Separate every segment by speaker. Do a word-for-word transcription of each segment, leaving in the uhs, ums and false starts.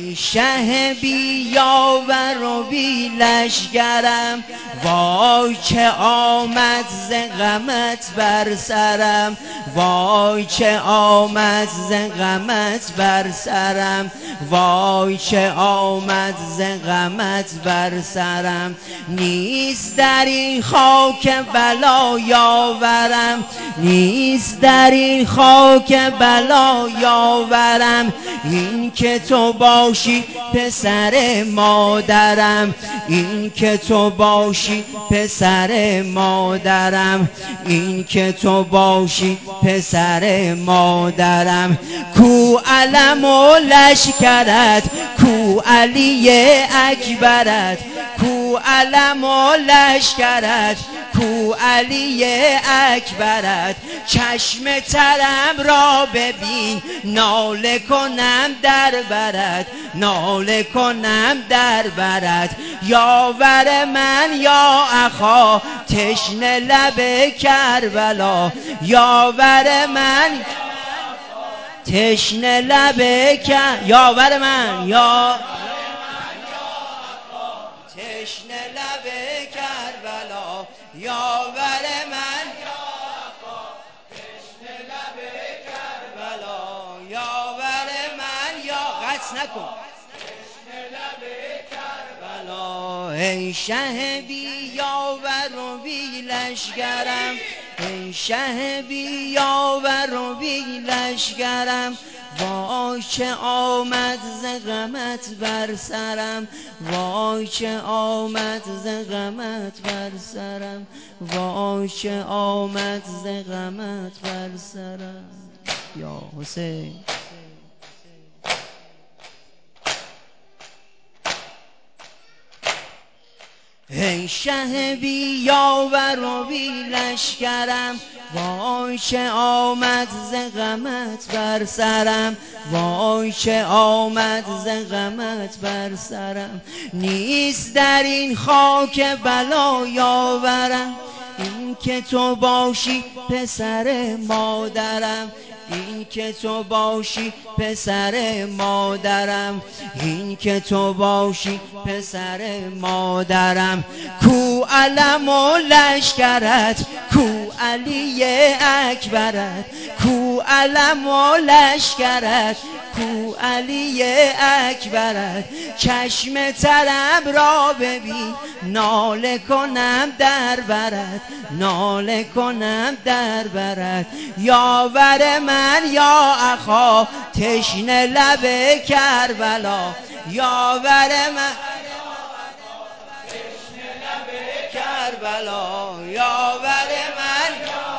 Speaker 1: ای شه بی یاور و بی لشگرم، وای که آمد ز غمت بر سرم، وای که آمد ز غمت بر سرم، وای که آمد ز غمت بر سرم. نیست در این خاک بلا یاورم، نیست در این خاک بلا یاورم، این که تو باشی پسر مادرم، این که تو باشی پسر مادرم، این که تو باشی پسر مادرم. کو علم و لشکرت، کو علی اکبرت، کو علم و لشکرت، کو علی اکبرت. چشم ترم را ببین ناله کنم در برت، ناله کنم در برت. یاور من یا اخا تشنه لب کربلا، یاور من تشنه لب کربلا، یاور من یا تشنه لب کربلا، یاور من تشنه لب کربلا، یاور من یا قطع نکن تشنه لب کربلا. ای شه بی یاور و بی لشگرم، ای شه بی یاور و بی لشگرم، وای که آمد ز غمت بر سرم، وای که آمد ز غمت بر سرم، وای که آمد ز غمت بر سرم. یا حسین ای شه بی یاور و بی لشکرم، وای که آمد ز غمت بر سرم، وای که آمد ز غمت بر سرم. نیست در این خاک بلا یاورم، این که تو باشی پسر مادرم، این که تو باشی پسر مادرم، این که تو باشی پسر مادرم. کو علم و لشکرت، کو علی اکبرت، کو علم و لشکرت، کو علی اکبرت. چشم طرب را ببین ناله کنم در برت، ناله کنم در برت. یاور من یا اخا تشنه لب کربلا، یاور من تشنه لب کربلا، یاور من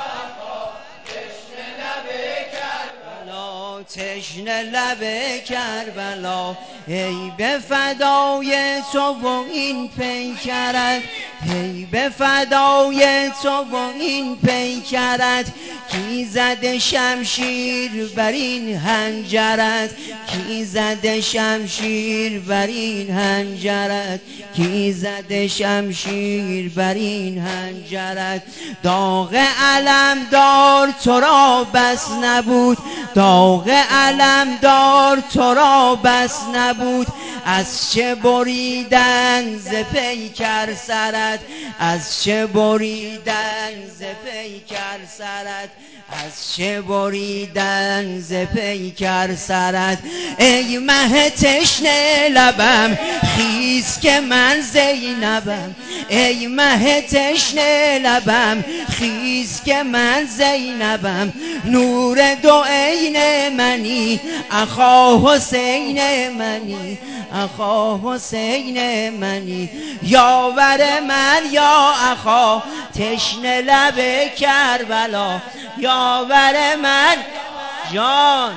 Speaker 1: تشنه لب کربلا، تشنه لب کربلا. ای به فدای تو و این پیکرت، ای به فدای تو و این پیکرت. کی زده شمشیر بر این حنجرت، کی زده شمشیر بر این حنجرت، کی زده شمشیر بر این حنجرت. داغ علم دار تو را بس نبود، داغ علم دار تو را بس نبود. از چه بریدن ز پیکر سرت، از چه بریدن ز پیکر سرت، از چه بریدن ز پیکر سرت. ای مه تشنه لبم خیز که من زینبم، ای مه تشنه لبم خیز که من زینبم. نور دو عین منی اخا حسین منی، اخا حسین منی. یاور من یا اخا تشنه لب کربلا، یاور من جان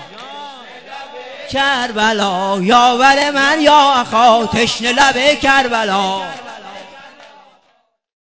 Speaker 1: کربلا، یاور من یا اخا تشنه لب کربلا.